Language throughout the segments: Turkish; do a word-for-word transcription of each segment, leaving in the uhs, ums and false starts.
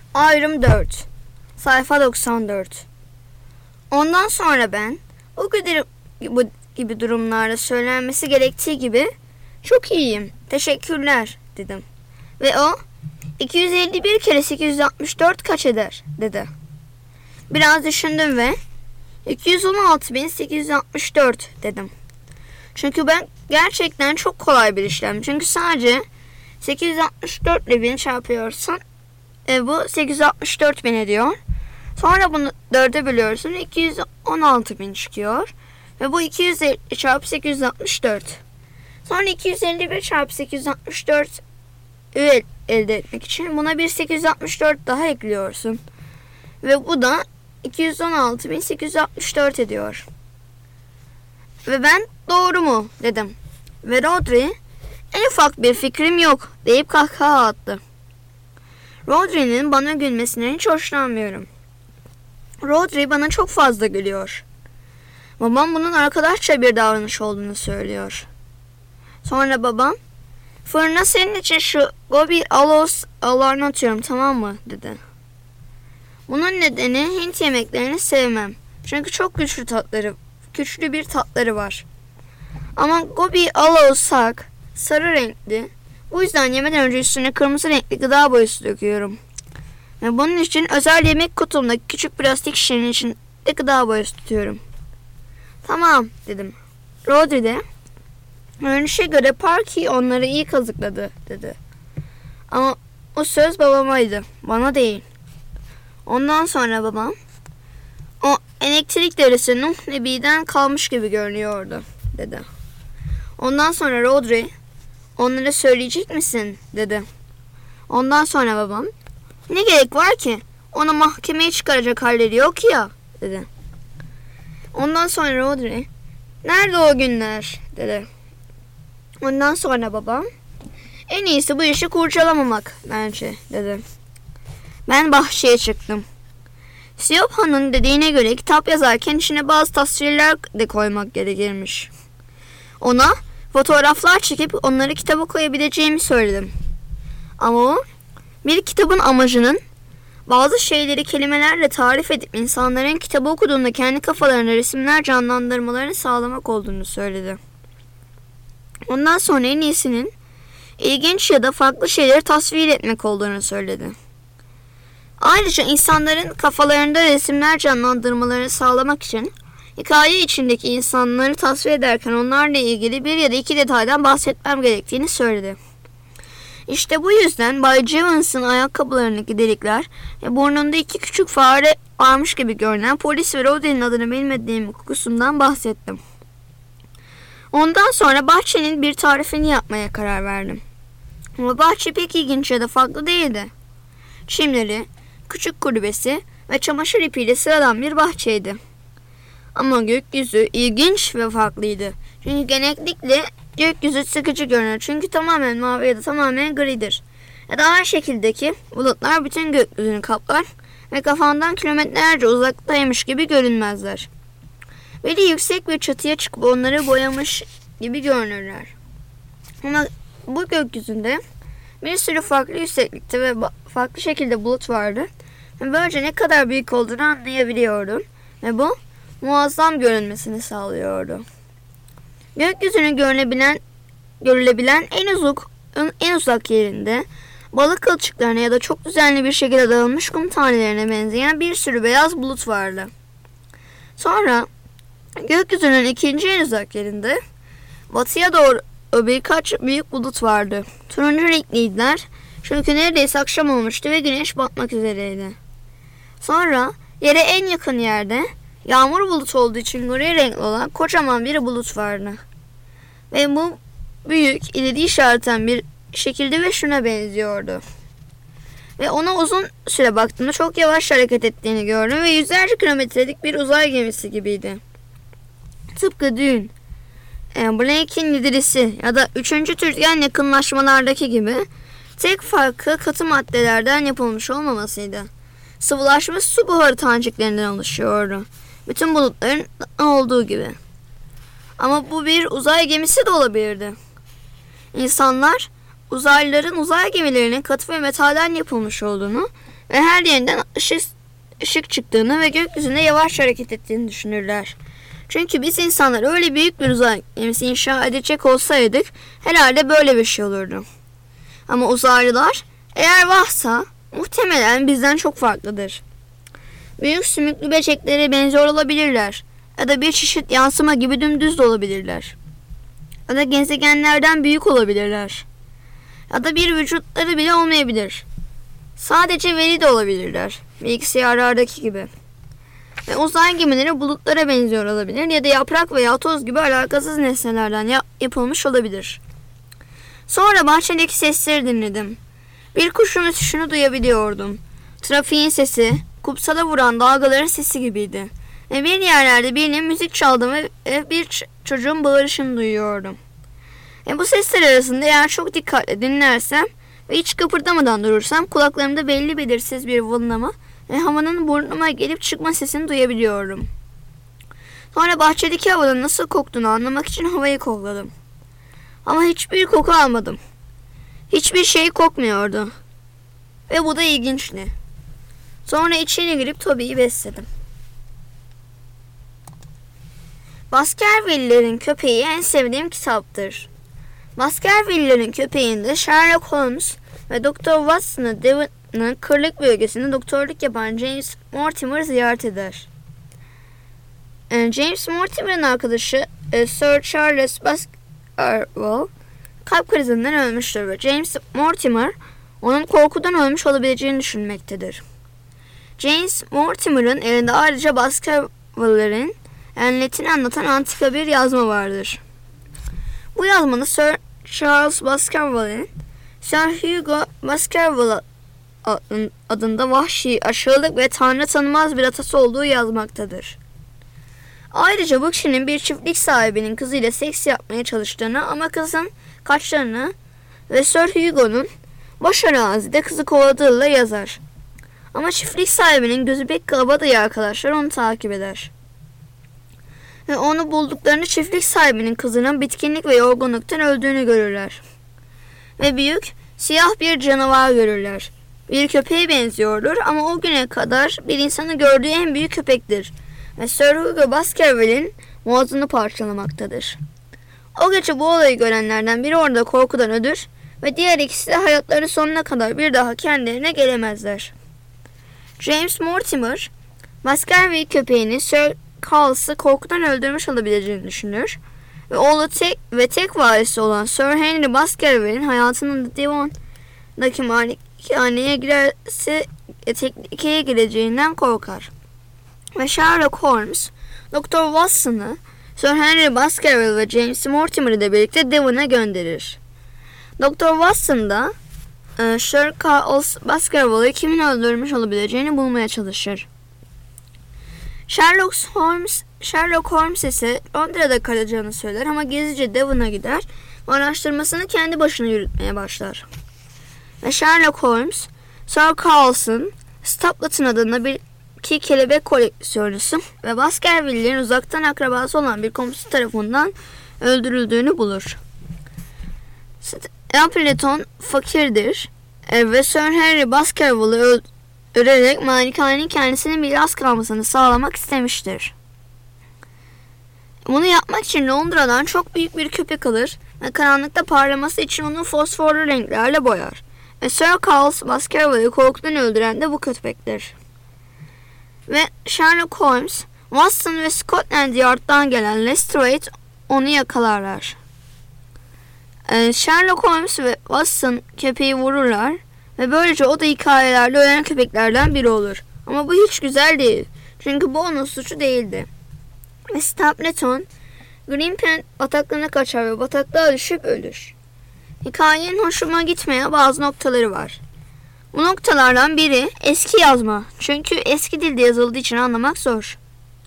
Ayrım dört. Sayfa doksan dört. Ondan sonra ben bu gibi, bu gibi durumlarda söylenmesi gerektiği gibi çok iyiyim, teşekkürler dedim. Ve o iki yüz elli bir kere sekiz yüz altmış dört kaç eder dedi. Biraz düşündüm ve iki yüz on altı bin sekiz yüz altmış dört dedim. Çünkü ben gerçekten çok kolay bir işlem. Çünkü sadece sekiz yüz altmış dört ile bin çarpıyorsun. E, bu sekiz yüz altmış dört bin ediyor. Sonra bunu dörde bölüyorsun. iki yüz on altı bin çıkıyor. Ve bu iki yüz elli çarpı sekiz yüz altmış dört. Sonra iki yüz elli bir çarpı sekiz yüz altmış dört elde etmek için buna bir sekiz yüz altmış dört daha ekliyorsun. Ve bu da iki yüz on altı bin sekiz yüz altmış dört ediyor. Ve ben doğru mu dedim. Ve Rodri en ufak bir fikrim yok deyip kahkaha attı. Rodri'nin bana gülmesinden hiç hoşlanmıyorum. Rodri bana çok fazla gülüyor. Babam bunun arkadaşça bir davranış olduğunu söylüyor. Sonra babam, fırına senin için şu gobi alos alarını atıyorum, tamam mı dedi. Bunun nedeni Hint yemeklerini sevmem. Çünkü çok güçlü tatları, güçlü bir tatları var. Ama gobi alosak sarı renkli. Bu yüzden yemeden önce üstüne kırmızı renkli gıda boyası döküyorum. Ve bunun için özel yemek kutumdaki küçük plastik şişenin içinde gıda boyası tutuyorum. Tamam dedim. Rodri de görünüşe göre Parky onları iyi kazıkladı dedi. Ama o söz babamaydı, bana değil. Ondan sonra babam, o elektrik devresi Nuh Nebi'den kalmış gibi görünüyordu dedi. Ondan sonra Rodri, onlara söyleyecek misin dedi. Ondan sonra babam, ne gerek var ki, onu mahkemeye çıkaracak halleri yok ya dedi. Ondan sonra Rodri, nerede o günler dedi. Ondan sonra babam, en iyisi bu işi kurcalamamak bence dedi. Ben bahçeye çıktım. Siyopha'nın dediğine göre kitap yazarken içine bazı tasvirler de koymak gerekirmiş. Ona fotoğraflar çekip onları kitaba koyabileceğimi söyledim. Ama o bir kitabın amacının bazı şeyleri kelimelerle tarif edip insanların kitabı okuduğunda kendi kafalarına resimler canlandırmalarını sağlamak olduğunu söyledi. Ondan sonra en iyisinin ilginç ya da farklı şeyleri tasvir etmek olduğunu söyledi. Ayrıca insanların kafalarında resimler canlandırmalarını sağlamak için hikaye içindeki insanları tasvir ederken onlarla ilgili bir ya da iki detaydan bahsetmem gerektiğini söyledi. İşte bu yüzden Bay Jevons'ın ayakkabılarındaki delikler ve burnunda iki küçük fare varmış gibi görünen polis ve Rodri'nin adını bilmediğim kokusundan bahsettim. Ondan sonra bahçenin bir tarifini yapmaya karar verdim. Ama bahçe pek ilginç ya da farklı değildi. Çimleri, küçük kulübesi ve çamaşır ipiyle sıradan bir bahçeydi. Ama gökyüzü ilginç ve farklıydı. Çünkü genellikle gökyüzü sıkıcı görünür. Çünkü tamamen mavi ya da tamamen gridir. Ya da aynı şekildeki bulutlar bütün gökyüzünü kaplar ve kafandan kilometrelerce uzaktaymış gibi görünmezler. Biri yüksek bir çatıya çıkıp onları boyamış gibi görünürler. Ama bu gökyüzünde bir sürü farklı yükseklikte ve farklı şekilde bulut vardı. Ve böylece ne kadar büyük olduğunu anlayabiliyordum. Ve bu muazzam görünmesini sağlıyordu. Gökyüzünün görülebilen, görülebilen en uzak, en uzak yerinde balık kılçıklarına ya da çok düzenli bir şekilde dağılmış kum tanelerine benzeyen bir sürü beyaz bulut vardı. Sonra gökyüzünün ikinci en uzak yerinde batıya doğru birkaç büyük bulut vardı. Turuncu renkliydiler çünkü neredeyse akşam olmuştu ve güneş batmak üzereydi. Sonra yere en yakın yerde yağmur bulutu olduğu için gri renkli olan kocaman bir bulut vardı. Ve bu büyük, ileri işareten bir şekilde ve şuna benziyordu. Ve ona uzun süre baktığımda çok yavaş hareket ettiğini gördüm ve yüzlerce kilometrelik bir uzay gemisi gibiydi. Tıpkı dün e, Blake'in liderisi ya da üçüncü Türgen yakınlaşmalardaki gibi tek farkı katı maddelerden yapılmış olmamasıydı. Sıvılaşmış su buharı taneciklerinden oluşuyordu. Bütün bulutların olduğu gibi. Ama bu bir uzay gemisi de olabilirdi. İnsanlar uzaylıların uzay gemilerinin katı ve metalden yapılmış olduğunu ve her yerinden ışık, ışık çıktığını ve gökyüzünde yavaş hareket ettiğini düşünürler. Çünkü biz insanlar öyle büyük bir uzay gemisi inşa edecek olsaydık herhalde böyle bir şey olurdu. Ama uzaylılar eğer varsa muhtemelen bizden çok farklıdır. Büyük sümüklü böceklere benziyor olabilirler ya da bir çeşit yansıma gibi dümdüz de olabilirler. Ya da gezegenlerden büyük olabilirler. Ya da bir vücutları bile olmayabilir. Sadece veri de olabilirler. Bilgisayarlardaki gibi. Ve uzay gemileri bulutlara benziyor olabilir ya da yaprak veya toz gibi alakasız nesnelerden yap- yapılmış olabilir. Sonra bahçedeki sesleri dinledim. Bir kuşun ötüşünü duyabiliyordum. Trafiğin sesi, kumsala vuran dalgaların sesi gibiydi. Ve bir yerlerde birinin müzik çaldığını ve bir ç- çocuğun bağırışını duyuyordum. E bu sesler arasında eğer çok dikkatle dinlersem ve hiç kıpırdamadan durursam kulaklarımda belli belirsiz bir vınlama ve havanın burnuma gelip çıkma sesini duyabiliyorum. Sonra bahçedeki havanın nasıl koktuğunu anlamak için havayı kokladım. Ama hiçbir koku almadım. Hiçbir şey kokmuyordu. Ve bu da ilginçti. Sonra içeri girip Toby'yi besledim. Baskerville'lerin Köpeği en sevdiğim kitaptır. Baskerville'lerin Köpeği'nde Sherlock Holmes ve doktor Watson'ı Devon'ın kırlık bölgesinde doktorluk yapan James Mortimer ziyaret eder. James Mortimer'ın arkadaşı Sir Charles Baskerville kalp krizinden ölmüştür ve James Mortimer onun korkudan ölmüş olabileceğini düşünmektedir. James Mortimer'ın elinde ayrıca Baskerville'lerin enletini anlatan antika bir yazma vardır. Bu yazmanın Sir Charles Baskerville'in Sir Hugo Baskerville adında vahşi, aşağılık ve tanrı tanımaz bir atası olduğu yazmaktadır. Ayrıca bu kişinin bir çiftlik sahibinin kızıyla seks yapmaya çalıştığını ama kızın kaçtığını ve Sir Hugo'nun boş arazide kızı kovaladığıyla yazar. Ama çiftlik sahibinin gözü pek kabadayı arkadaşlar onu takip eder. Ve onu bulduklarını çiftlik sahibinin kızının bitkinlik ve yorgunluktan öldüğünü görürler. Ve büyük, siyah bir canavar görürler. Bir köpeğe benziyordur ama o güne kadar bir insanı gördüğü en büyük köpektir. Ve Sir Hugo Baskerville'in boğazını parçalamaktadır. O gece bu olayı görenlerden biri orada korkudan ölür ve diğer ikisi de hayatları sonuna kadar bir daha kendilerine gelemezler. James Mortimer, Baskerville köpeğini Sir Charles'ı korkudan öldürmüş olabileceğini düşünür ve oğlu tek ve tek varisi olan Sir Henry Baskerville'in hayatının Devon'daki malikaneye girerse tehlikeye gireceğinden korkar. Ve Sherlock Holmes, doktor Watson'ı Sir Henry Baskerville ve James Mortimer ile birlikte Devon'a gönderir. doktor Watson da e, Sir Charles Baskerville'ı kimin öldürmüş olabileceğini bulmaya çalışır. Sherlock Holmes, Sherlock Holmes ise Londra'da kalacağını söyler ama gizlice Devon'a gider ve araştırmasını kendi başına yürütmeye başlar. Ve Sherlock Holmes, Sir Charles'ın Stapleton adında bir iki kelebek koleksiyoncusu ve Baskerville'lerin uzaktan akrabası olan bir komşusu tarafından öldürüldüğünü bulur. Stapleton fakirdir ve Sir Henry Baskerville'ı öldürerek malikanenin kendisine miras kalmasını sağlamak istemiştir. Bunu yapmak için Londra'dan çok büyük bir köpek alır ve karanlıkta parlaması için onu fosforlu renklerle boyar. Ve Sir Charles Baskerville'ı korkudan öldüren de bu köpektir. Ve Sherlock Holmes, Watson ve Scotland Yard'dan gelen Lestrade onu yakalarlar. Ee, Sherlock Holmes ve Watson köpeği vururlar ve böylece o da hikayelerde ölen köpeklerden biri olur. Ama bu hiç güzel değil. Çünkü bu onun suçu değildi. Ve Stapleton, Grimpen bataklığına kaçar ve bataklığa düşüp ölür. Hikayenin hoşuma gitmeyen bazı noktaları var. Bu noktalardan biri eski yazma. Çünkü eski dilde yazıldığı için anlamak zor.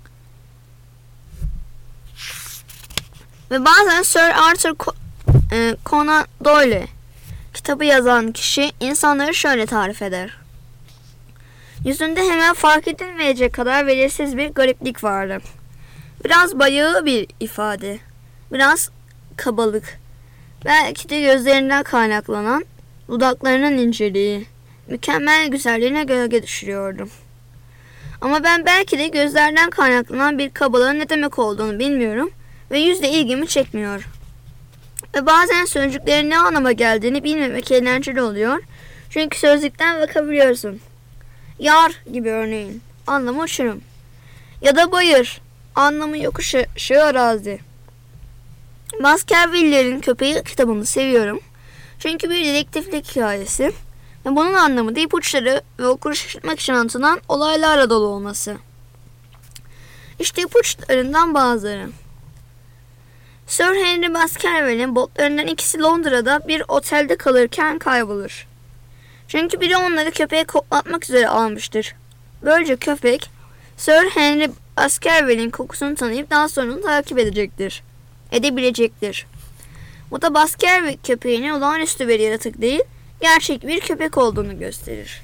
Ve bazen Sir Arthur Conan Doyle kitabı yazan kişi insanları şöyle tarif eder. Yüzünde hemen fark edilmeyecek kadar belirsiz bir gariplik vardı. Biraz bayağı bir ifade. Biraz kabalık. Belki de gözlerinden kaynaklanan dudaklarının inceliği. mükemmel güzelliğine gölge düşürüyordum. Ama ben belki de gözlerden kaynaklanan bir kabalığın ne demek olduğunu bilmiyorum ve yüzde ilgimi çekmiyor. Ve bazen sözcüklerin ne anlama geldiğini bilmemek eğlenceli oluyor. Çünkü sözlükten bakabiliyorsun. Yar gibi örneğin. Anlamı uçurum. Ya da bayır. Anlamı yokuş aşağı arazi. Baskerville'lerin Köpeği kitabını seviyorum. Çünkü bir dedektiflik hikayesi. Ve bunun anlamı da ipuçları ve okuru şaşırtmak için anlatılan olaylarla dolu olması. İşte ipuçlarından bazıları. Sir Henry Baskerville'in botlarından ikisi Londra'da bir otelde kalırken kaybolur. Çünkü biri onları köpeğe koklatmak üzere almıştır. Böylece köpek Sir Henry Baskerville'in kokusunu tanıyıp daha sonra onu takip edecektir. Edebilecektir. Bu da Baskerville köpeğinin olağanüstü bir yaratık değil, gerçek bir köpek olduğunu gösterir.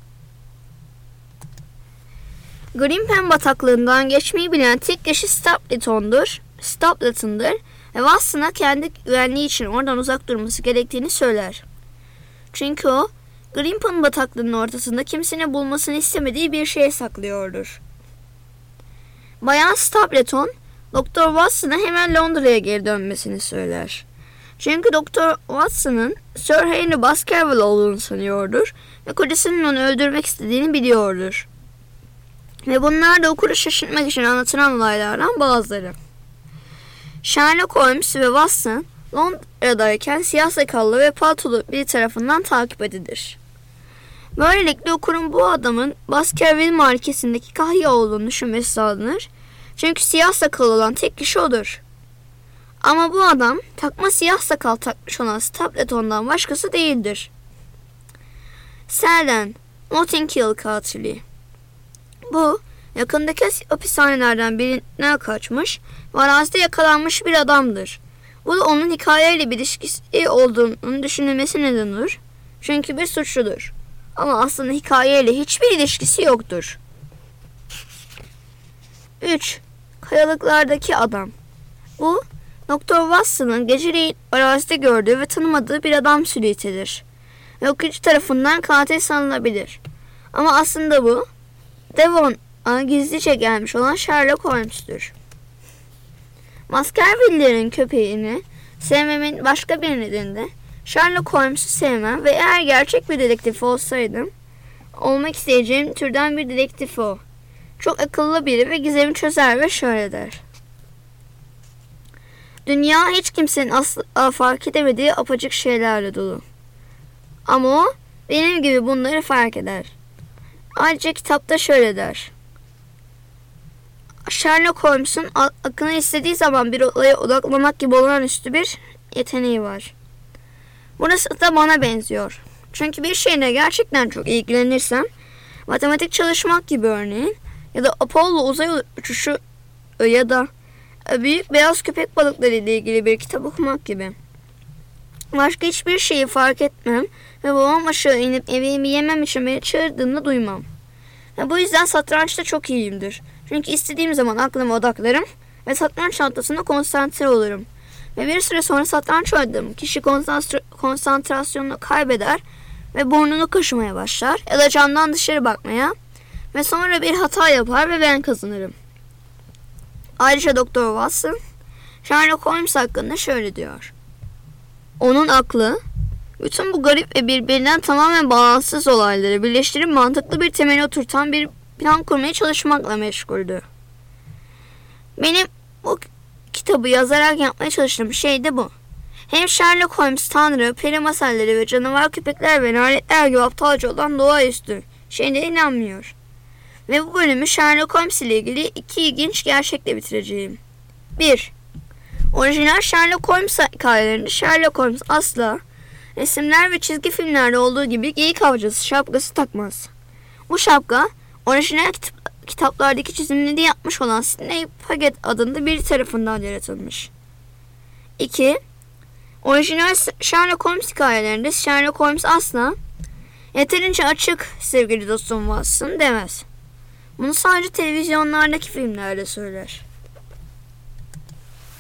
Grimpen bataklığından geçmeyi bilen tek kişi Stapleton'dur. Stapleton'dur ve Watson'a kendi güvenliği için oradan uzak durması gerektiğini söyler. Çünkü o, Grimpen bataklığının ortasında kimsenin bulmasını istemediği bir şey saklıyordur. Bayan Stapleton, Doktor Watson'a hemen Londra'ya geri dönmesini söyler. Çünkü Doktor Watson'ın Sir Henry Baskerville olduğunu sanıyordur ve kocasının onu öldürmek istediğini biliyordur. Ve bunlar da okuru şaşırtmak için anlatılan olaylardan bazıları. Sherlock Holmes ve Watson Londra'dayken siyah sakallı ve paltolu biri tarafından takip edilir. Böylelikle okurun bu adamın Baskerville markesindeki kahya olduğunu düşünmesi sağlanır. Çünkü siyah sakal olan tek kişi odur. Ama bu adam takma siyah sakal takmış olan Stapleton'dan başkası değildir. Selden, Notting Hill katili. Bu, yakındaki hapishanelerden birine kaçmış ve arazide yakalanmış bir adamdır. Bu da onun hikayeyle bir ilişkisi olduğunu düşünülmesi neden olur. Çünkü bir suçludur. Ama aslında hikayeyle hiçbir ilişkisi yoktur. üç. Kayalıklardaki adam. Bu, Doktor Watson'ın geceleyin arazide gördüğü ve tanımadığı bir adam silüetidir. Ve okuyucu tarafından katil sanılabilir. Ama aslında bu, Devon'a gizlice gelmiş olan Sherlock Holmes'tür. Baskerville'lerin köpeğini sevmemin başka bir nedeni de Sherlock Holmes'u sevmem ve eğer gerçek bir dedektif olsaydım, olmak isteyeceğim türden bir dedektif o. Çok akıllı biri ve gizemi çözer ve şöyle der. Dünya hiç kimsenin asla fark edemediği apacık şeylerle dolu. Ama o benim gibi bunları fark eder. Ayrıca kitapta şöyle der. Sherlock Holmes'un aklına istediği zaman bir olaya odaklamak gibi olağanüstü bir yeteneği var. Burası da bana benziyor. Çünkü bir şeyle gerçekten çok ilgilenirsem, matematik çalışmak gibi örneğin, ya da Apollo uzay uçuşu ya da büyük beyaz köpek balıkları ile ilgili bir kitap okumak gibi. Başka hiçbir şeyi fark etmem ve babam aşağı inip yemeğimi yemem için beni çağırdığında duymam. Ve bu yüzden satrançta çok iyiyimdir. Çünkü istediğim zaman aklıma odaklarım ve satranç tahtasında konsantre olurum. Ve bir süre sonra satranç oynadığım kişi konsantrasyonunu kaybeder ve burnunu kaşımaya başlar ya da camdan dışarı bakmaya ve sonra bir hata yapar ve ben kazanırım. Ayrıca Doktor Watson, Sherlock Holmes hakkında şöyle diyor. Onun aklı, bütün bu garip ve birbirinden tamamen bağımsız olayları birleştirip mantıklı bir temeli oturtan bir plan kurmaya çalışmakla meşguldü. Benim bu kitabı yazarak yapmaya çalıştığım şey de bu. Hem Sherlock Holmes tanrı, peri masalları ve canavar köpekler ve lanetler gibi aptalca olan doğaüstü şeylere inanmıyor. Ve bu bölümü Sherlock Holmes ile ilgili iki ilginç gerçekle bitireceğim. bir. Orijinal Sherlock Holmes hikayelerinde Sherlock Holmes asla resimler ve çizgi filmlerde olduğu gibi geyik avcısı şapkası takmaz. Bu şapka orijinal kitap, kitaplardaki çizimleri yapmış olan Sidney Paget adında biri tarafından yaratılmış. iki. Orijinal Sherlock Holmes hikayelerinde Sherlock Holmes asla yeterince açık sevgili dostum Watson demez. Bunu sadece televizyonlardaki filmlerde söyler.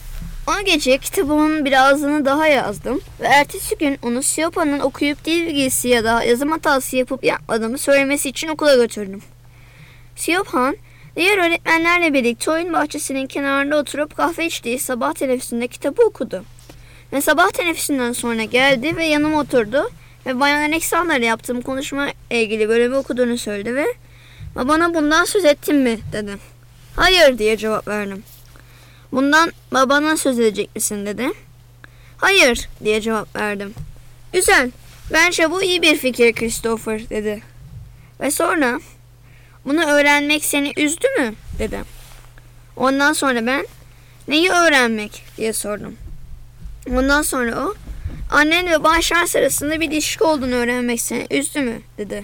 O gece kitabımın birazını daha yazdım ve ertesi gün onu Siopa'nın okuyup dil bilgisi ya da yazım hatası yapıp yapmadığımı söylemesi için okula götürdüm. Siopa'nın diğer öğretmenlerle birlikte oyun bahçesinin kenarında oturup kahve içtiği sabah teneffüsünde kitabı okudu. Ve sabah teneffüsünden sonra geldi ve yanıma oturdu ve Bayan Alexander'la yaptığım konuşma ilgili bölümü okuduğunu söyledi ve "Babana bundan söz ettin mi?" dedi. "Hayır," diye cevap verdim. "Bundan babana söz edecek misin?" dedi. "Hayır," diye cevap verdim. "Güzel, bence bu iyi bir fikir Christopher," dedi. Ve sonra "Bunu öğrenmek seni üzdü mü?" dedi. Ondan sonra ben "Neyi öğrenmek?" diye sordum. Ondan sonra o "Annen ve Bay Charles arasında bir ilişki olduğunu öğrenmek seni üzdü mü?" dedi.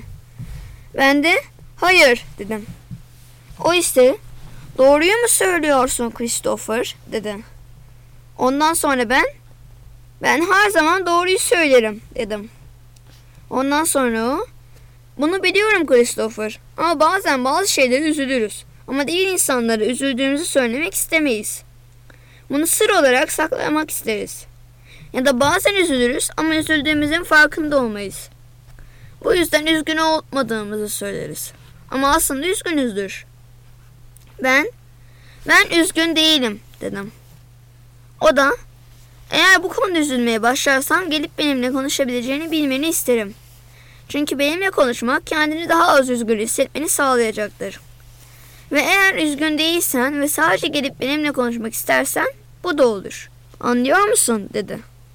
Ben de "Hayır," dedim. O ise "Doğruyu mu söylüyorsun Christopher?" dedi. Ondan sonra ben "Ben her zaman doğruyu söylerim," dedim. Ondan sonra o "Bunu biliyorum Christopher, ama bazen bazı şeylere üzülürüz. Ama diğer insanlara üzüldüğümüzü söylemek istemeyiz. Bunu sır olarak saklamak isteriz. Ya da bazen üzülürüz ama üzüldüğümüzün farkında olmayız. Bu yüzden üzgün olmadığımızı söyleriz. Ama aslında üzgünüzdür." Ben, "Ben üzgün değilim," dedim. O da "Eğer bu konuda üzülmeye başlarsan gelip benimle konuşabileceğini bilmeni isterim. Çünkü benimle konuşmak kendini daha az üzgün hissetmeni sağlayacaktır. Ve eğer üzgün değilsen ve sadece gelip benimle konuşmak istersen bu da olur. Anlıyor musun?" dedi.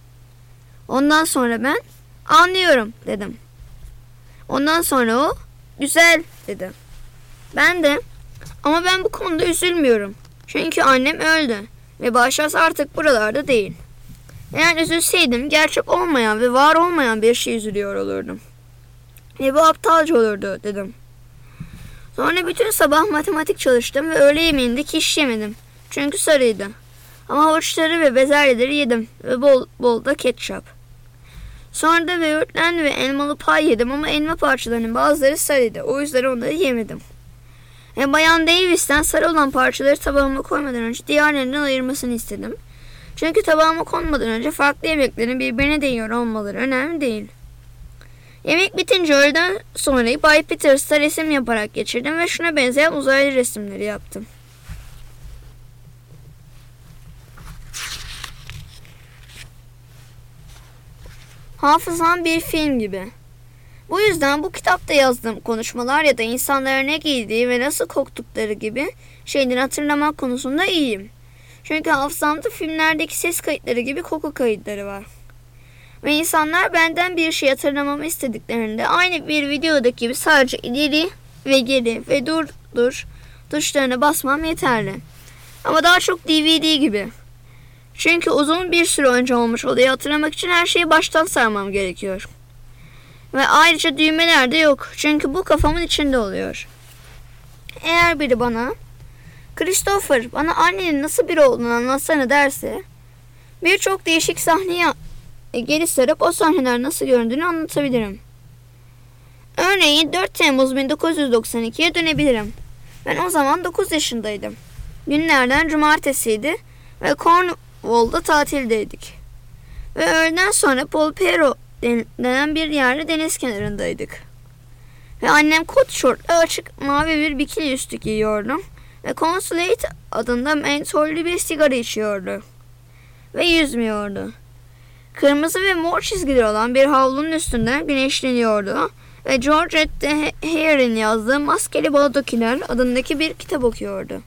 Ondan sonra ben "Anlıyorum," dedim. Ondan sonra o "Güzel," dedi. Ben de "Ama ben bu konuda üzülmüyorum. Çünkü annem öldü ve Başas artık buralarda değil. Eğer üzülseydim gerçek olmayan ve var olmayan bir şey üzülüyor olurdum. Ve bu aptalca olurdu," dedim. Sonra bütün sabah matematik çalıştım ve öğle yemeğinde kiş yemedim. Çünkü sarıydı. Ama havuçları ve bezelyeleri yedim ve bol bol da ketçap. Sonra da böğürtlen ve elmalı pay yedim ama elma parçalarının bazıları sarıydı. O yüzden onları yemedim. Ve Bayan Davis'ten sarı olan parçaları tabağıma koymadan önce diğerlerinden ayırmasını istedim. Çünkü tabağıma konmadan önce farklı yemeklerin birbirine değiyor olmaları önemli değil. Yemek bitince öğleden sonra Bay Peters'ta resim yaparak geçirdim ve şuna benzeyen uzaylı resimleri yaptım. Hafızam bir film gibi. Bu yüzden bu kitapta yazdığım konuşmalar ya da insanların ne giydiği ve nasıl koktukları gibi şeyleri hatırlamak konusunda iyiyim. Çünkü hafızamda filmlerdeki ses kayıtları gibi koku kayıtları var. Ve insanlar benden bir şey hatırlamamı istediklerinde aynı bir videodaki gibi sadece ileri ve geri ve dur dur tuşlarına basmam yeterli. Ama daha çok D V D gibi. Çünkü uzun bir süre önce olmuş olayı hatırlamak için her şeyi baştan sarmam gerekiyor. Ve ayrıca düğmeler de yok. Çünkü bu kafamın içinde oluyor. Eğer biri bana "Christopher, bana annenin nasıl biri olduğunu anlatsana," derse birçok değişik sahneye geri sarıp o sahneler nasıl göründüğünü anlatabilirim. Örneğin dört Temmuz bin dokuz yüz doksan iki'ye dönebilirim. Ben o zaman dokuz yaşındaydım. Günlerden cumartesiydi ve Cornwall'da tatildeydik. Ve öğleden sonra Polperro denen bir yerde deniz kenarındaydık. Ve annem kot şortlu açık mavi bir bikini üstü giyiyordu. Ve Consulate adında mentollü bir sigara içiyordu. Ve yüzmüyordu. Kırmızı ve mor çizgileri olan bir havlunun üstünden güneşleniyordu. Ve Georgette Heye'rin yazdığı Maskeli Baldakiler adındaki bir kitap okuyordu.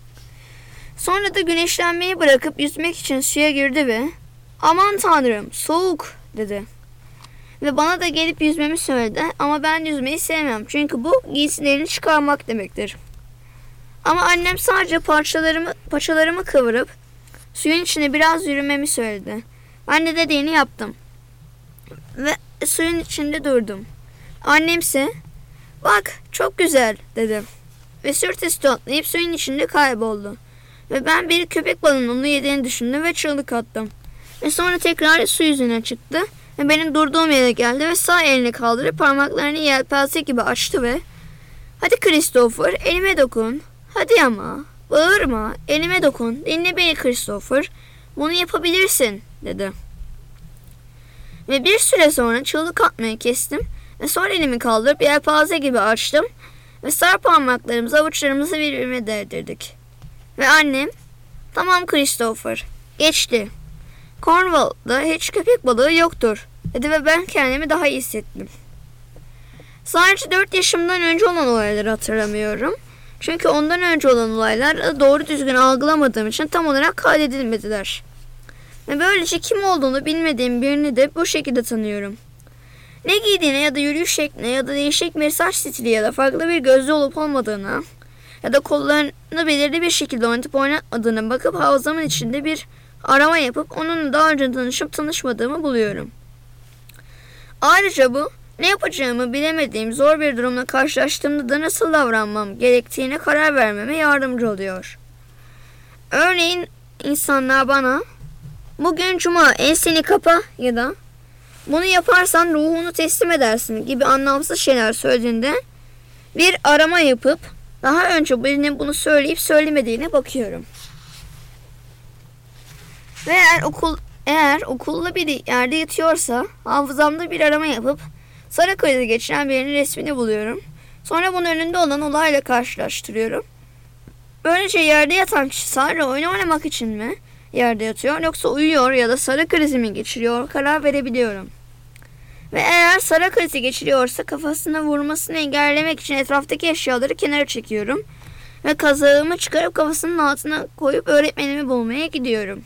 Sonra da güneşlenmeyi bırakıp yüzmek için suya girdi ve "Aman tanrım, soğuk," dedi. Ve bana da gelip yüzmemi söyledi ama ben yüzmeyi sevmem çünkü bu giysilerini çıkarmak demektir. Ama annem sadece parçalarımı, paçalarımı kıvırıp suyun içine biraz yürümemi söyledi. Ben de dediğini yaptım. Ve suyun içinde durdum. Annemse "Bak, çok güzel," dedi. Ve sırt üstü atlayıp suyun içinde kayboldu. Ve ben bir köpek balığının onu yediğini düşündüm ve çığlık attım. Ve sonra tekrar su yüzüne çıktı ve benim durduğum yere geldi ve sağ elini kaldırıp parmaklarını yelpaze gibi açtı ve "Hadi Christopher, elime dokun. Hadi ama, bağırma, elime dokun. Dinle beni Christopher. Bunu yapabilirsin dedi. Ve bir süre sonra çığlık atmayı kestim ve sonra elimi kaldırıp yelpaze gibi açtım ve sar parmaklarımızı avuçlarımızı birbirine değdirdik. Ve annem, tamam Christopher, geçti. Cornwall'da hiç köpek balığı yoktur dedi ve ben kendimi daha iyi hissettim. Sadece dört yaşımdan önce olan olayları hatırlamıyorum. Çünkü ondan önce olan olaylar doğru düzgün algılamadığım için tam olarak kaydedilmediler. Ve böylece kim olduğunu bilmediğim birini de bu şekilde tanıyorum. Ne giydiğine ya da yürüyüş şekline ya da değişik bir saç stili ya da farklı bir gözlü olup olmadığına ya da kollarını belirli bir şekilde oynatıp oynatmadığına bakıp havzamın içinde bir arama yapıp onunla daha önce tanışıp tanışmadığımı buluyorum. Ayrıca bu, ne yapacağımı bilemediğim zor bir durumla karşılaştığımda da nasıl davranmam gerektiğine karar vermeme yardımcı oluyor. Örneğin insanlar bana, bugün cuma enseni kapa ya da bunu yaparsan ruhunu teslim edersin gibi anlamsız şeyler söylediğinde bir arama yapıp daha önce birinin bunu söyleyip söylemediğine bakıyorum. Ve eğer okul eğer okulda bir yerde yatıyorsa hafızamda bir arama yapıp sarı krizi geçiren birinin resmini buluyorum. Sonra bunun önünde olan olayla karşılaştırıyorum. Böylece yerde yatan kişi sadece oyun oynamak için mi yerde yatıyor yoksa uyuyor ya da sarı krizi mi geçiriyor karar verebiliyorum. Ve eğer sarı krizi geçiriyorsa kafasına vurmasını engellemek için etraftaki eşyaları kenara çekiyorum. Ve kazağımı çıkarıp kafasının altına koyup öğretmenimi bulmaya gidiyorum.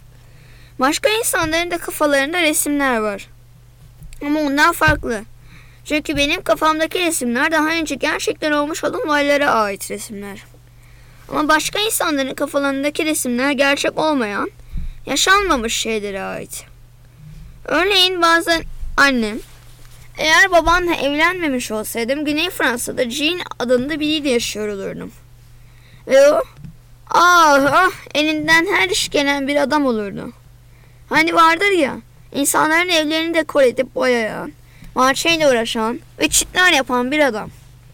Başka insanların da kafalarında resimler var. Ama onlar farklı. Çünkü benim kafamdaki resimler daha önce gerçekten olmuş olan olaylara ait resimler. Ama başka insanların kafalarındaki resimler gerçek olmayan, yaşanmamış şeylere ait. Örneğin bazen annem, eğer babanla evlenmemiş olsaydım Güney Fransa'da Jean adında biriyle yaşıyor olurdum. Ve o, ah ah elinden her iş gelen bir adam olurdu. Hani vardır ya, insanların evlerini dekor edip boyayan, marçeyle uğraşan ve çitler yapan bir adam.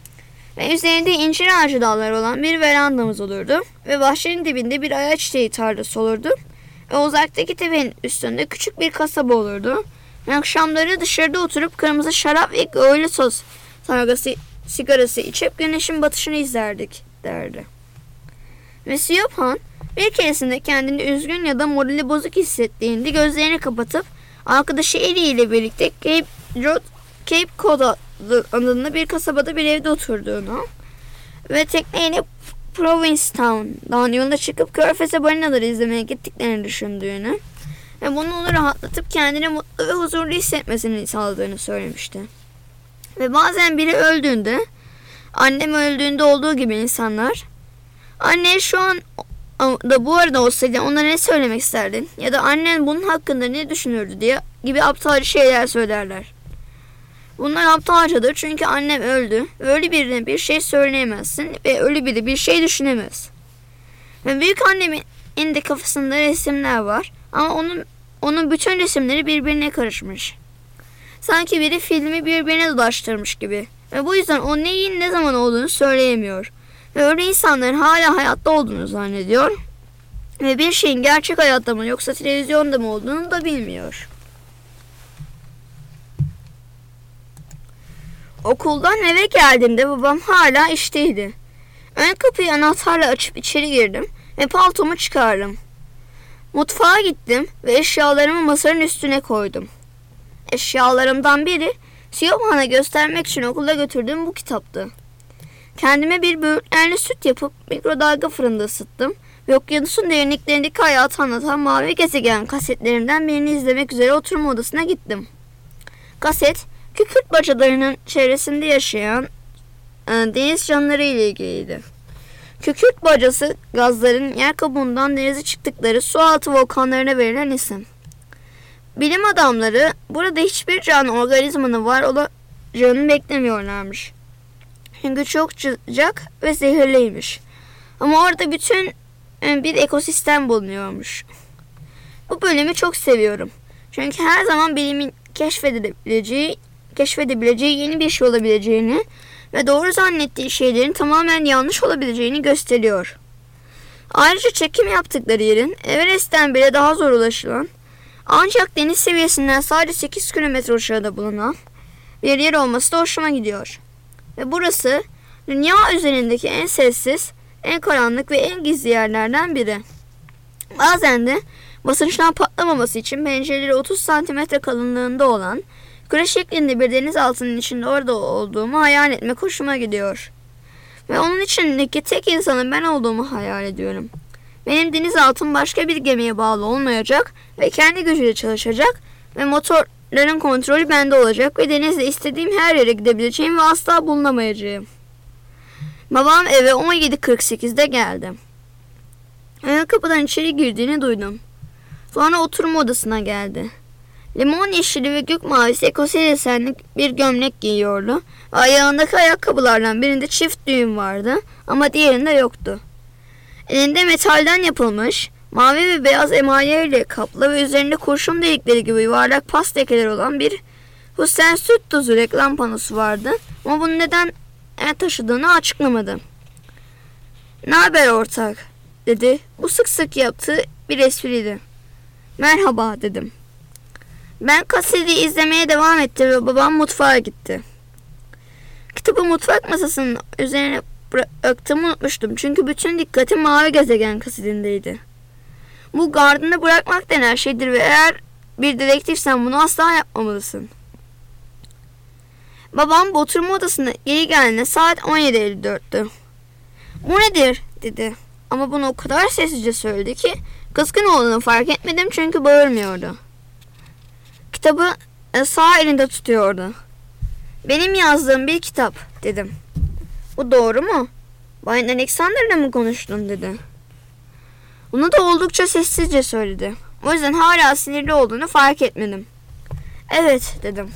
Ve üzerinde incir ağacı dalları olan bir verandamız olurdu ve bahçenin dibinde bir ayaç çiçeği tarlası olurdu ve uzaktaki tepenin üstünde küçük bir kasaba olurdu. Ve akşamları dışarıda oturup kırmızı şarap ve öğle sos sargası sigarası içip güneşin batışını izlerdik derdi. Ve Siyopan bir keresinde kendini üzgün ya da morali bozuk hissettiğinde gözlerini kapatıp arkadaşı Ellie ile birlikte Cape, Road, Cape Cod adında bir kasabada bir evde oturduğunu ve tekneyle Provincetown'dan yola çıkıp Körfez'e balinaları izlemeye gittiklerini düşündüğünü ve bunu onu rahatlatıp kendini mutlu ve huzurlu hissetmesini sağladığını söylemişti. Ve bazen biri öldüğünde, annem öldüğünde olduğu gibi insanlar, anne şu an da bu arada olsaydı ona ne söylemek isterdin ya da annen bunun hakkında ne düşünürdü diye gibi aptalca şeyler söylerler. Bunlar aptalcadır çünkü annem öldü ve ölü birine bir şey söyleyemezsin ve ölü biri bir şey düşünemez. Ve büyük annemin de kafasında resimler var ama onun onun bütün resimleri birbirine karışmış. Sanki biri filmi birbirine dolaştırmış gibi ve bu yüzden o neyin ne zaman olduğunu söyleyemiyor. Ve öyle insanların hala hayatta olduğunu zannediyor ve bir şeyin gerçek hayatta mı yoksa televizyonda mı olduğunu da bilmiyor. Okuldan eve geldiğimde babam hala işteydi. Ön kapıyı anahtarla açıp içeri girdim ve paltomu çıkardım. Mutfağa gittim ve eşyalarımı masanın üstüne koydum. Eşyalarımdan biri Siyopan'a göstermek için okula götürdüğüm bu kitaptı. Kendime bir böğürtlenli süt yapıp mikrodalga fırında ısıttım ve okyanusun derinliklerindeki hayatı anlatan Mavi Gezegen kasetlerinden birini izlemek üzere oturma odasına gittim. Kaset, kükürt bacalarının çevresinde yaşayan e, deniz canlıları ile ilgiliydi. Kükürt bacası gazların yer kabuğundan denize çıktıkları su altı volkanlarına verilen isim. Bilim adamları burada hiçbir canlı organizmanın var olacağını beklemiyorlarmış. Çünkü çok sıcak ve zehirliymiş. Ama orada bütün bir ekosistem bulunuyormuş. Bu bölümü çok seviyorum. Çünkü her zaman bilimin keşfedebileceği, keşfedebileceği yeni bir şey olabileceğini ve doğru zannettiği şeylerin tamamen yanlış olabileceğini gösteriyor. Ayrıca çekim yaptıkları yerin Everest'ten bile daha zor ulaşılan, ancak deniz seviyesinden sadece sekiz kilometre aşağıda bulunan bir yer olması da hoşuma gidiyor. Ve burası dünya üzerindeki en sessiz, en karanlık ve en gizli yerlerden biri. Bazen de basınçtan patlamaması için pencereleri otuz santimetre kalınlığında olan küre şeklinde bir denizaltının içinde orada olduğumu hayal etmek hoşuma gidiyor. Ve onun içindeki tek insanın ben olduğumu hayal ediyorum. Benim denizaltım başka bir gemiye bağlı olmayacak ve kendi gücüyle çalışacak ve motorların kontrolü bende olacak ve denizde istediğim her yere gidebileceğim ve asla bulunamayacağım. Babam eve on yedi kırk sekizde geldi. Ön kapıdan içeri girdiğini duydum. Sonra oturma odasına geldi. Limon yeşili ve gök mavisi ekosel desenli bir gömlek giyiyordu. Ve ayağındaki ayakkabılardan birinde çift düğüm vardı ama diğerinde yoktu. Elinde metalden yapılmış, mavi ve beyaz emalyeyle kaplı ve üzerinde kurşun delikleri gibi yuvarlak pas lekeleri olan bir Hüseyin süt tozu reklam panosu vardı ama bunu neden taşıdığını açıklamadı. "Ne haber ortak?" dedi. Bu sık sık yaptığı bir espriydi. "Merhaba," dedim. Ben kaseti izlemeye devam etti ve babam mutfağa gitti. Kitabı mutfak masasının üzerine bıraktığımı unutmuştum çünkü bütün dikkatim Mavi Gezegen kasetindeydi. Bu gardını bırakmak denen şeydir ve eğer bir dedektifsen bunu asla yapmamalısın. Babam bu oturma odasına geri geldiğinde saat on yedi elli dörttü. "Bu nedir?" dedi. Ama bunu o kadar sessizce söyledi ki kızgın olduğunu fark etmedim çünkü bağırmıyordu. Kitabı sağ elinde tutuyordu. "Benim yazdığım bir kitap," dedim. "Bu doğru mu? Bayan Alexander'la mı konuştun?" dedi. Bunu da oldukça sessizce söyledi. O yüzden hala sinirli olduğunu fark etmedim. "Evet," dedim.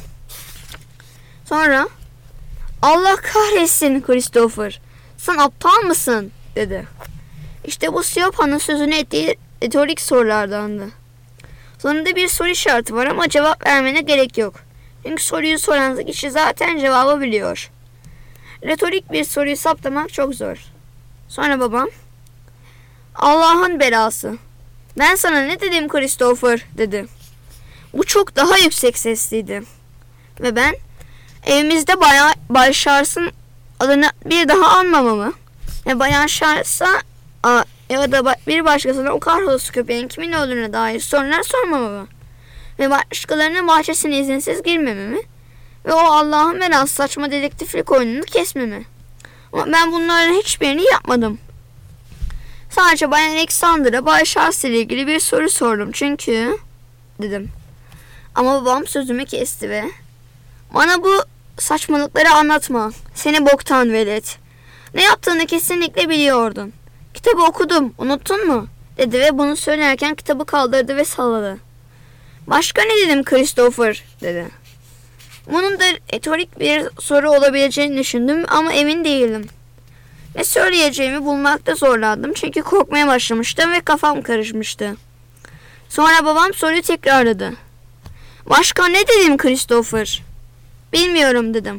Sonra "Allah kahretsin Christopher, sen aptal mısın?" dedi. İşte bu Siopa'nın sözünü ettiği retorik sorulardandı. Sonunda bir soru işareti var ama cevap vermene gerek yok. Çünkü soruyu soran kişi zaten cevabı biliyor. Retorik bir soruyu saptamak çok zor. Sonra babam, "Allah'ın belası. Ben sana ne dedim Christopher?" dedi. Bu çok daha yüksek sesliydi. Ve ben evimizde Bayan Bay Shars'ın adını bir daha anmamamı ve Bayan Shars'a ya da bir başkasına o kahrolası köpeğin kimin öldüğüne dair sorular sormamamı ve başkalarının bahçesine izinsiz girmememi ve o Allah'ın belası saçma dedektiflik oyununu kesmemi. Ama ben bunların hiçbirini yapmadım. Sadece Bayan Alexander'a Bay Shars ile ilgili bir soru sordum çünkü dedim. Ama babam sözümü kesti ve "Bana bu saçmalıkları anlatma. Seni boktan velet. Ne yaptığını kesinlikle biliyordun. Kitabı okudum, unuttun mu?" dedi ve bunu söylerken kitabı kaldırdı ve salladı. "Başka ne dedim Christopher?" dedi. Bunun da retorik bir soru olabileceğini düşündüm ama emin değilim. Ne söyleyeceğimi bulmakta zorlandım çünkü korkmaya başlamıştım ve kafam karışmıştı. Sonra babam soruyu tekrarladı. "Başka ne dedim Christopher?" "Bilmiyorum," dedim.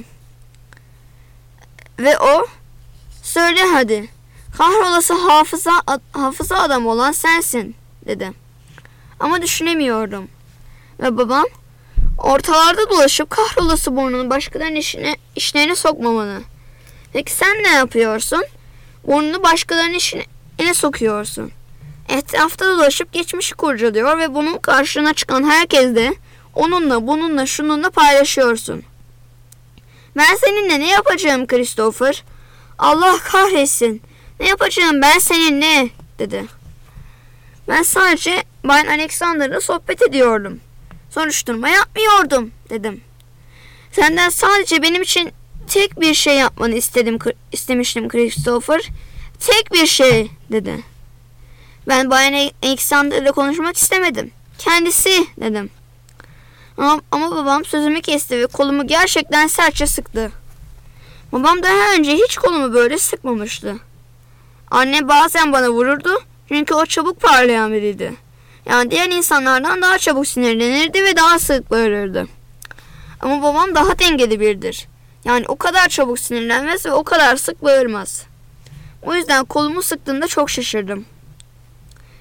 Ve o, "Söyle hadi. Kahrolası hafıza, hafıza adam olan sensin," dedi. Ama düşünemiyordum. Ve babam, "Ortalarda dolaşıp kahrolası burnunu başkalarının işine, işlerine sokmamanı. Peki sen ne yapıyorsun? Burnunu başkalarının işine sokuyorsun. Etrafta dolaşıp geçmişi kurcalıyor ve bunun karşına çıkan herkes de onunla, bununla, şununla paylaşıyorsun. Ben seninle ne yapacağım Christopher? Allah kahretsin. Ne yapacağım ben seninle?" dedi. Ben sadece Bayan Alexander'la sohbet ediyordum. Soruşturma yapmıyordum, dedim. Senden sadece benim için tek bir şey yapmanı istedim, istemiştim Christopher. Tek bir şey, dedi. Ben Bayan Alexander'la konuşmak istemedim. Kendisi, dedim. Ama, ama babam sözümü kesti ve kolumu gerçekten sertçe sıktı. Babam daha önce hiç kolumu böyle sıkmamıştı. Anne bazen bana vururdu çünkü o çabuk parlayan biriydi. Yani diğer insanlardan daha çabuk sinirlenirdi ve daha sık bağırırdı. Ama babam daha dengeli biridir. Yani o kadar çabuk sinirlenmez ve o kadar sık bağırmaz. O yüzden kolumu sıktığımda çok şaşırdım.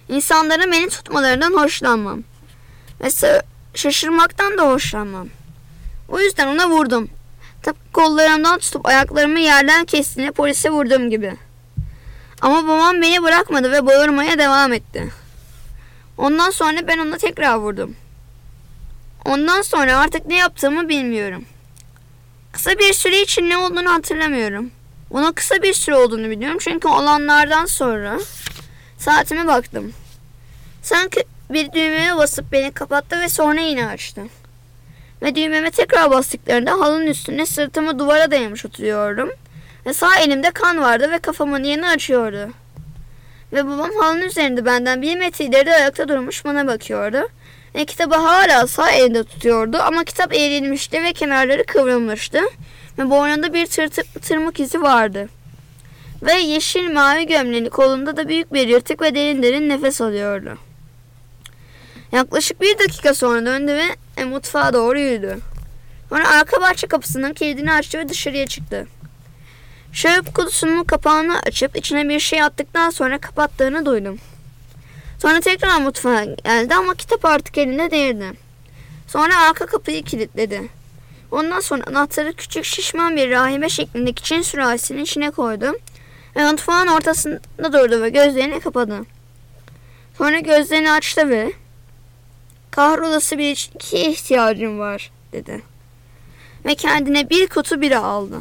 İnsanların beni tutmalarından hoşlanmam. Ve şaşırmaktan da hoşlanmam. O yüzden ona vurdum. Tıpkı kollarımdan tutup ayaklarımı yerden kestiğinde polise vurduğum gibi. Ama babam beni bırakmadı ve bağırmaya devam etti. Ondan sonra ben ona tekrar vurdum. Ondan sonra artık ne yaptığımı bilmiyorum. Kısa bir süre için ne olduğunu hatırlamıyorum. Buna kısa bir süre olduğunu biliyorum çünkü olanlardan sonra saatime baktım. Sanki bir düğmeye basıp beni kapattı ve sonra yine açtı. Ve düğmeme tekrar bastıklarında halının üstüne sırtımı duvara dayamış oturuyordum. Ve sağ elimde kan vardı ve kafamın yanı açıyordu. Ve babam halının üzerinde benden bir metre ileride ayakta durmuş bana bakıyordu. Ve kitabı hala sağ elinde tutuyordu ama kitap eğrilmişti ve kenarları kıvrılmıştı. Ve boynunda bir tırtık, tırmık izi vardı. Ve yeşil mavi gömleğini kolunda da büyük bir yırtık ve derin derin nefes alıyordu. Yaklaşık bir dakika sonra döndü ve e, mutfağa doğru yürüdü. Sonra arka bahçe kapısının kilidini açtı ve dışarıya çıktı. Şarap kutusunun kapağını açıp içine bir şey attıktan sonra kapattığını duydum. Sonra tekrar mutfağa geldi ama kitap artık elinde değildi. Sonra arka kapıyı kilitledi. Ondan sonra anahtarı küçük şişman bir rahibe şeklindeki Çin sürahisinin içine koydu. Ve mutfağın ortasında durdu ve gözlerini kapadı. Sonra gözlerini açtı ve "Kahrolası bir içkiye ihtiyacım var," dedi. Ve kendine bir kutu bira aldı.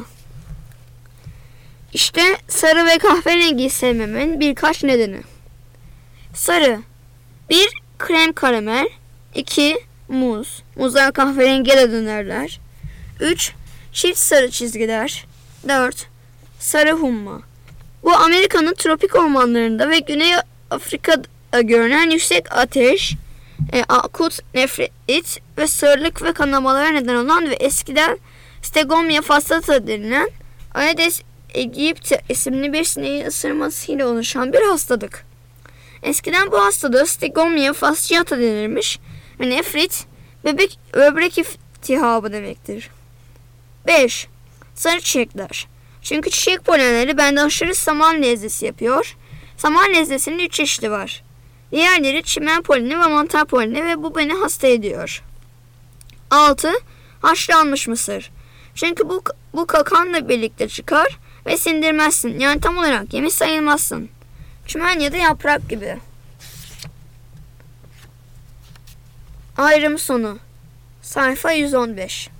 İşte sarı ve kahverengi sevmemin birkaç nedeni. Sarı. bir Krem karamel. iki Muz. Muzlar kahverengiye de dönerler. üç Çift sarı çizgiler. dört Sarı humma. Bu Amerika'nın tropik ormanlarında ve Güney Afrika'da görülen yüksek ateş, e, akut nefrit ve sarılık ve kanamalara neden olan ve eskiden Stegomyia fastata denilen Aedes aegypti isimli bir sineğin ısırmasıyla oluşan bir hastalık. Eskiden bu hastalığı Stegomyia fasciata denilmiş ve nefrit bebek böbrek iltihabı demektir. beş Sarı çiçekler. Çünkü çiçek polenleri bende aşırı saman lezzesi yapıyor. Saman lezzesinin üç çeşidi var. Diğerleri çimen poleni ve mantar poleni ve bu beni hasta ediyor. altı Haşlanmış mısır. Çünkü bu, bu kakanla birlikte çıkar ve sindirmezsin. Yani tam olarak yemiş sayılmazsın. Çimen ya da yaprak gibi. Ayrım sonu. Sayfa yüz on beş.